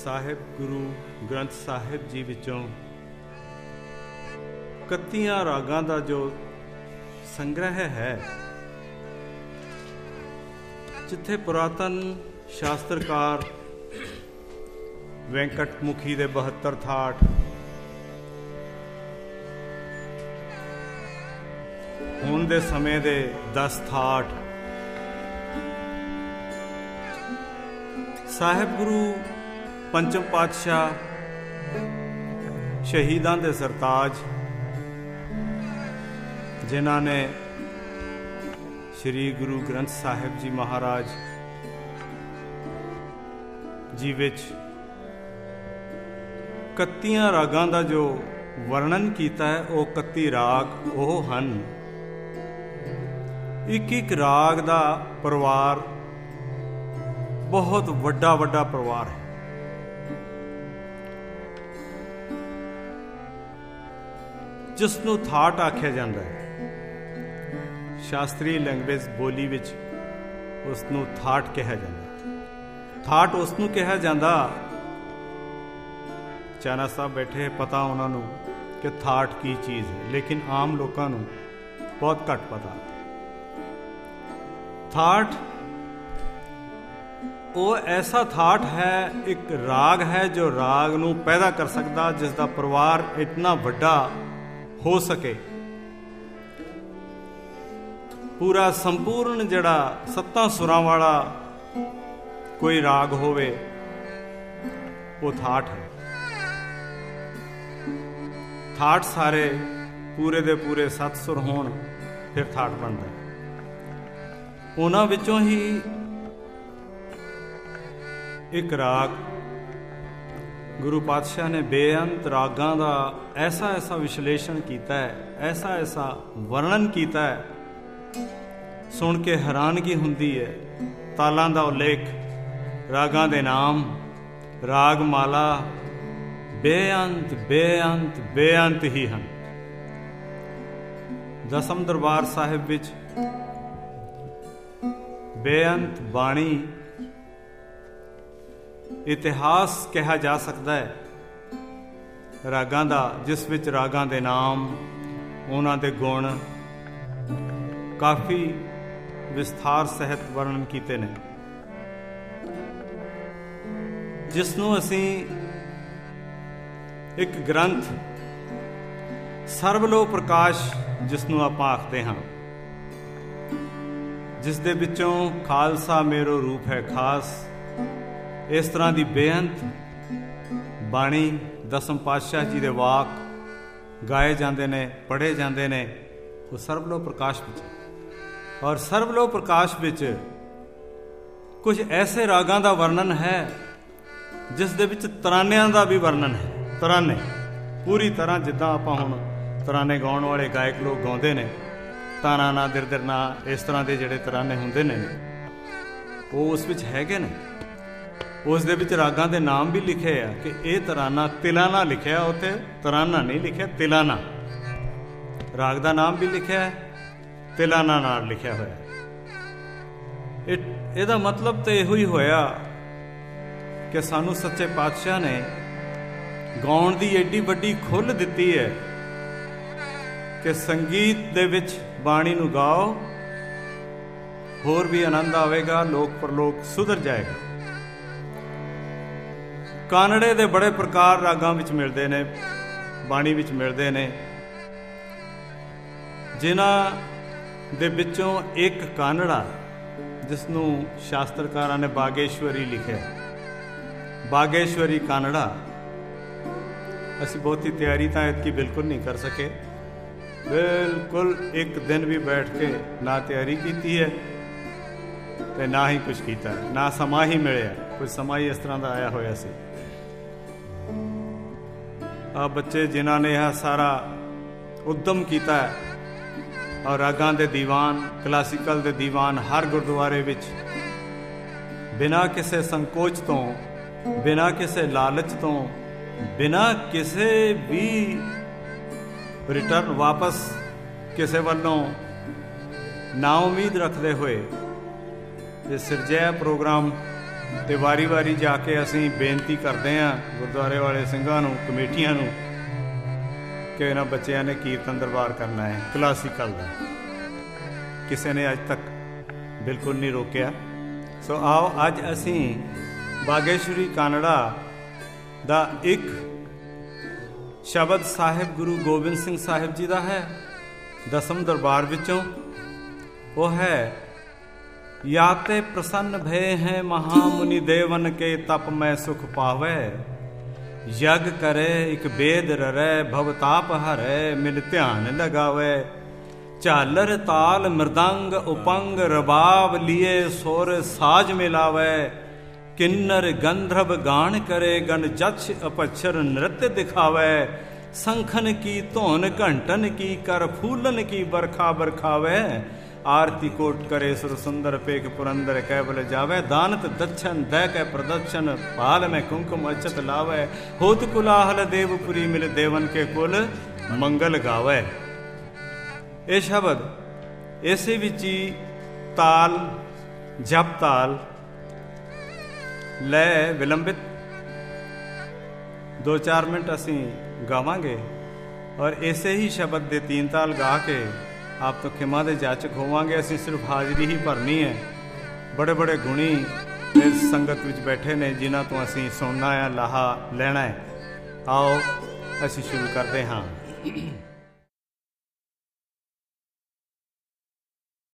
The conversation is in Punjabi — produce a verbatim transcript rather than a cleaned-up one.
ਸਾਹਿਬ ਗੁਰੂ ਗ੍ਰੰਥ ਸਾਹਿਬ ਜੀ ਵਿੱਚੋਂ ਇਕੱਤੀਆਂ ਰਾਗਾਂ ਦਾ ਜੋ ਸੰਗ੍ਰਹਿ ਹੈ, ਜਿੱਥੇ ਪੁਰਾਤਨ ਸ਼ਾਸਤਰਕਾਰ ਵੈਂਕਟ ਮੁਖੀ ਦੇ ਬਹੱਤਰ ਥਾਟ, ਹੁਣ ਦੇ ਸਮੇਂ ਦੇ ਦਸ ਥਾਟ, ਸਾਹਿਬ ਗੁਰੂ ਪੰਚਮ ਪਾਤਸ਼ਾਹ ਸ਼ਹੀਦਾਂ ਦੇ ਸਰਤਾਜ, ਜਿਨ੍ਹਾਂ ਨੇ ਸ਼੍ਰੀ ਗੁਰੂ ਗ੍ਰੰਥ ਸਾਹਿਬ ਜੀ ਮਹਾਰਾਜ ਜੀ ਵਿੱਚ ਇਕੱਤੀਆਂ ਰਾਗਾਂ ਦਾ ਜੋ ਵਰਣਨ ਕੀਤਾ ਹੈ, ਉਹ ਇਕੱਤੀ ਰਾਗ ਉਹ ਹਨ। ਇੱਕ ਇੱਕ ਰਾਗ ਦਾ ਪਰਿਵਾਰ ਬਹੁਤ ਵੱਡਾ ਵੱਡਾ ਪਰਿਵਾਰ ਹੈ। ਜਿਸ ਨੂੰ ਥਾਟ ਆਖਿਆ ਜਾਂਦਾ ਹੈ, ਸ਼ਾਸਤਰੀ ਲੈਂਗੁਏਜ ਬੋਲੀ ਵਿੱਚ ਉਸ ਨੂੰ ਥਾਟ ਕਿਹਾ ਜਾਂਦਾ। ਥਾਟ ਉਸ ਨੂੰ ਕਿਹਾ ਜਾਂਦਾ, ਚਾਨਾ ਸਾਹਿਬ ਬੈਠੇ, ਪਤਾ ਉਹਨਾਂ ਨੂੰ ਕਿ ਥਾਟ ਕੀ ਚੀਜ਼ ਹੈ, ਲੇਕਿਨ ਆਮ ਲੋਕਾਂ ਨੂੰ ਬਹੁਤ ਘੱਟ ਪਤਾ। ਥਾਟ ਉਹ ਐਸਾ ਥਾਟ ਹੈ, ਇੱਕ ਰਾਗ ਹੈ ਜੋ ਰਾਗ ਨੂੰ ਪੈਦਾ ਕਰ ਸਕਦਾ, ਜਿਸ ਦਾ ਪਰਿਵਾਰ ਇਤਨਾ ਵੱਡਾ ਹੋ ਸਕੇ। ਪੂਰਾ ਸੰਪੂਰਨ ਜਿਹੜਾ ਸੱਤਾਂ ਸੁਰਾਂ ਵਾਲਾ ਕੋਈ ਰਾਗ ਹੋਵੇ, ਉਹ ਥਾਟ ਹੈ। ਥਾਟ ਸਾਰੇ ਪੂਰੇ ਦੇ ਪੂਰੇ ਸੱਤ ਸੁਰ ਹੋਣ, ਫਿਰ ਥਾਟ ਬਣਦਾ। ਉਹਨਾਂ ਵਿੱਚੋਂ ਹੀ ਇੱਕ ਰਾਗ ਗੁਰੂ ਪਾਤਸ਼ਾਹ ਨੇ ਬੇਅੰਤ ਰਾਗਾਂ ਦਾ ਐਸਾ ਐਸਾ ਵਿਸ਼ਲੇਸ਼ਣ ਕੀਤਾ ਹੈ, ਐਸਾ ਐਸਾ ਵਰਣਨ ਕੀਤਾ ਹੈ, ਸੁਣ ਕੇ ਹੈਰਾਨਗੀ ਹੁੰਦੀ ਹੈ। ਤਾਲਾਂ ਦਾ ਉਲੇਖ, ਰਾਗਾਂ ਦੇ ਨਾਮ, ਰਾਗ ਮਾਲਾ ਬੇਅੰਤ ਬੇਅੰਤ ਬੇਅੰਤ ਹੀ ਹਨ। ਦਸਮ ਦਰਬਾਰ ਸਾਹਿਬ ਵਿੱਚ ਬੇਅੰਤ ਬਾਣੀ ਇਤਿਹਾਸ ਕਿਹਾ ਜਾ ਸਕਦਾ ਹੈ ਰਾਗਾਂ ਦਾ, ਜਿਸ ਵਿੱਚ ਰਾਗਾਂ ਦੇ ਨਾਮ, ਉਹਨਾਂ ਦੇ ਗੁਣ ਕਾਫੀ ਵਿਸਥਾਰ ਸਹਿਤ ਵਰਣਨ ਕੀਤੇ ਨੇ, ਜਿਸ ਨੂੰ ਅਸੀਂ ਇੱਕ ਗ੍ਰੰਥ ਸਰਬਲੋ ਪ੍ਰਕਾਸ਼ ਜਿਸ ਨੂੰ ਆਪਾਂ ਆਖਦੇ ਹਾਂ, ਜਿਸ ਦੇ ਵਿੱਚੋਂ ਖਾਲਸਾ ਮੇਰੋ ਰੂਪ ਹੈ ਖਾਸ, ਇਸ ਤਰ੍ਹਾਂ ਦੀ ਬੇਅੰਤ ਬਾਣੀ, ਦਸਮ ਪਾਤਸ਼ਾਹ ਜੀ ਦੇ ਵਾਕ ਗਾਏ ਜਾਂਦੇ ਨੇ, ਪੜ੍ਹੇ ਜਾਂਦੇ ਨੇ, ਉਹ ਸਰਬਲੋ ਪ੍ਰਕਾਸ਼ ਵਿੱਚ। ਔਰ ਸਰਬਲੋ ਪ੍ਰਕਾਸ਼ ਵਿੱਚ ਕੁਝ ਐਸੇ ਰਾਗਾਂ ਦਾ ਵਰਣਨ ਹੈ ਜਿਸ ਦੇ ਵਿੱਚ ਤਰਾਨਿਆਂ ਦਾ ਵੀ ਵਰਣਨ ਹੈ। ਤਰਾਨੇ ਪੂਰੀ ਤਰ੍ਹਾਂ ਜਿੱਦਾਂ ਆਪਾਂ ਹੁਣ ਤਰਾਨੇ ਗਾਉਣ ਵਾਲੇ ਗਾਇਕ ਲੋਕ ਗਾਉਂਦੇ ਨੇ, ਤਾਨਾ ਨਾ ਦਿਰ ਦਿਰ ਨਾ, ਇਸ ਤਰ੍ਹਾਂ ਦੇ ਜਿਹੜੇ ਤਰਾਨੇ ਹੁੰਦੇ ਨੇ, ਉਹ ਉਸ ਵਿੱਚ ਹੈਗੇ ਨੇ। ਉਸ ਦੇ ਵਿੱਚ ਰਾਗਾਂ ਦੇ ਨਾਮ ਵੀ ਲਿਖੇ ਆ ਕਿ ਇਹ ਤਰਾਨਾ ਤਿਲਾਨਾ ਲਿਖਿਆ, ਉੱਥੇ ਤਰਾਨਾ ਨਹੀਂ ਲਿਖਿਆ, ਤਿਲਾਨਾ। ਰਾਗ ਦਾ ਨਾਮ ਵੀ ਲਿਖਿਆ, ਤਿਲਾਨਾ ਨਾਲ ਲਿਖਿਆ ਹੋਇਆ। ਇਹ ਇਹਦਾ ਮਤਲਬ ਤਾਂ ਇਹੋ ਹੀ ਹੋਇਆ ਕਿ ਸਾਨੂੰ ਸੱਚੇ ਪਾਤਸ਼ਾਹ ਨੇ ਗਾਉਣ ਦੀ ਐਡੀ ਵੱਡੀ ਖੁੱਲ੍ਹ ਦਿੱਤੀ ਹੈ ਕਿ ਸੰਗੀਤ ਦੇ ਵਿੱਚ ਬਾਣੀ ਨੂੰ ਗਾਓ, ਹੋਰ ਵੀ ਆਨੰਦ ਆਵੇਗਾ, ਲੋਕ ਪਰਲੋਕ ਸੁਧਰ ਜਾਏਗਾ। ਕਾਨੜੇ ਦੇ ਬੜੇ ਪ੍ਰਕਾਰ ਰਾਗਾਂ ਵਿੱਚ ਮਿਲਦੇ ਨੇ, ਬਾਣੀ ਵਿੱਚ ਮਿਲਦੇ ਨੇ, ਜਿਨ੍ਹਾਂ ਦੇ ਵਿੱਚੋਂ ਇੱਕ ਕਾਨੜਾ, ਜਿਸ ਨੂੰ ਸ਼ਾਸਤਰਕਾਰਾਂ ਨੇ ਬਾਗੇਸ਼ਵਰੀ ਲਿਖਿਆ, ਬਾਗੇਸ਼ਵਰੀ ਕਾਨੜਾ। ਅਸੀਂ ਬਹੁਤੀ ਤਿਆਰੀ ਤਾਂ ਐਤਕੀ ਬਿਲਕੁਲ ਨਹੀਂ ਕਰ ਸਕੇ, ਬਿਲਕੁਲ ਇੱਕ ਦਿਨ ਵੀ ਬੈਠ ਕੇ ਨਾ ਤਿਆਰੀ ਕੀਤੀ ਹੈ ਤੇ ਨਾ ਹੀ ਕੁਛ ਕੀਤਾ, ਨਾ ਸਮਾਂ ਹੀ ਮਿਲਿਆ। ਕੁਝ ਸਮਾਂ ਹੀ ਇਸ ਤਰ੍ਹਾਂ ਦਾ ਆਇਆ ਹੋਇਆ ਸੀ। ਆ ਬੱਚੇ ਜਿਨ੍ਹਾਂ ਨੇ ਇਹ ਸਾਰਾ ਉਦਮ ਕੀਤਾ ਹੈ, ਔਰ ਰਾਗਾਂ ਦੇ ਦੀਵਾਨ, ਕਲਾਸੀਕਲ ਦੇ ਦੀਵਾਨ ਹਰ ਗੁਰਦੁਆਰੇ ਵਿੱਚ ਬਿਨਾਂ ਕਿਸੇ ਸੰਕੋਚ ਤੋਂ, ਬਿਨਾਂ ਕਿਸੇ ਲਾਲਚ ਤੋਂ, ਬਿਨਾਂ ਕਿਸੇ ਵੀ ਰਿਟਰਨ ਵਾਪਸ ਕਿਸੇ ਵੱਲੋਂ ਨਾ ਉਮੀਦ ਰੱਖਦੇ ਹੋਏ ਇਹ ਸਿਰਜਿਆ ਪ੍ਰੋਗਰਾਮ ਤੇ ਵਾਰੀ ਵਾਰੀ ਜਾ ਕੇ ਅਸੀਂ ਬੇਨਤੀ ਕਰਦੇ ਹਾਂ ਗੁਰਦੁਆਰੇ ਵਾਲੇ ਸਿੰਘਾਂ ਨੂੰ, ਕਮੇਟੀਆਂ ਨੂੰ, ਕਿ ਇਹਨਾਂ ਬੱਚਿਆਂ ਨੇ ਕੀਰਤਨ ਦਰਬਾਰ ਕਰਨਾ ਹੈ ਕਲਾਸੀਕਲ ਦਾ। ਕਿਸੇ ਨੇ ਅੱਜ ਤੱਕ ਬਿਲਕੁਲ ਨਹੀਂ ਰੋਕਿਆ। ਸੋ ਆਓ ਅੱਜ ਅਸੀਂ ਬਾਗੇਸ਼ਵਰੀ ਕਾਨੜਾ ਦਾ ਇੱਕ ਸ਼ਬਦ ਸਾਹਿਬ ਗੁਰੂ ਗੋਬਿੰਦ ਸਿੰਘ ਸਾਹਿਬ ਜੀ ਦਾ ਹੈ, ਦਸਮ ਦਰਬਾਰ ਵਿੱਚੋਂ। ਉਹ ਹੈ, या ते प्रसन्न भय हैं महामुनि देवन के तप में सुख पावे, यज्ञ करे एक वेद ररै भवताप हरै मिल ध्यान लगावे, झालर ताल मृदंग उपंग रबाब लिए सोर साज मिलावे, किन्नर गंधर्व गान करे गण जक्ष अपच्छर नृत्य दिखावे, संखन की धुन घंटन की कर फूलन की बरखा बरखावे, आरती कोट करे सुर सुंदर पेख पुरंदर कैबल जावे, दानत दक्षन दै कै प्रदक्षन पाल में कुंकुम अचत लावे, होत कुलाहल देवपुरी मिल देवन के कुल मंगल गावे। ये शब्द इसे विच ही ताल जप ताल लै विलंबित दो चार मिनट असी गावांगे और इसे ही शब्द दे तीन ताल गा के आप तो खिमा दे जाचक होवांगे। असी सिर्फ हाजरी ही भरनी है। बड़े बड़े गुणी इस संगत विच बैठे ने जिन्हां तो असी सुनना है, लाहा लेना है। आओ असी शुरू करते हाँ।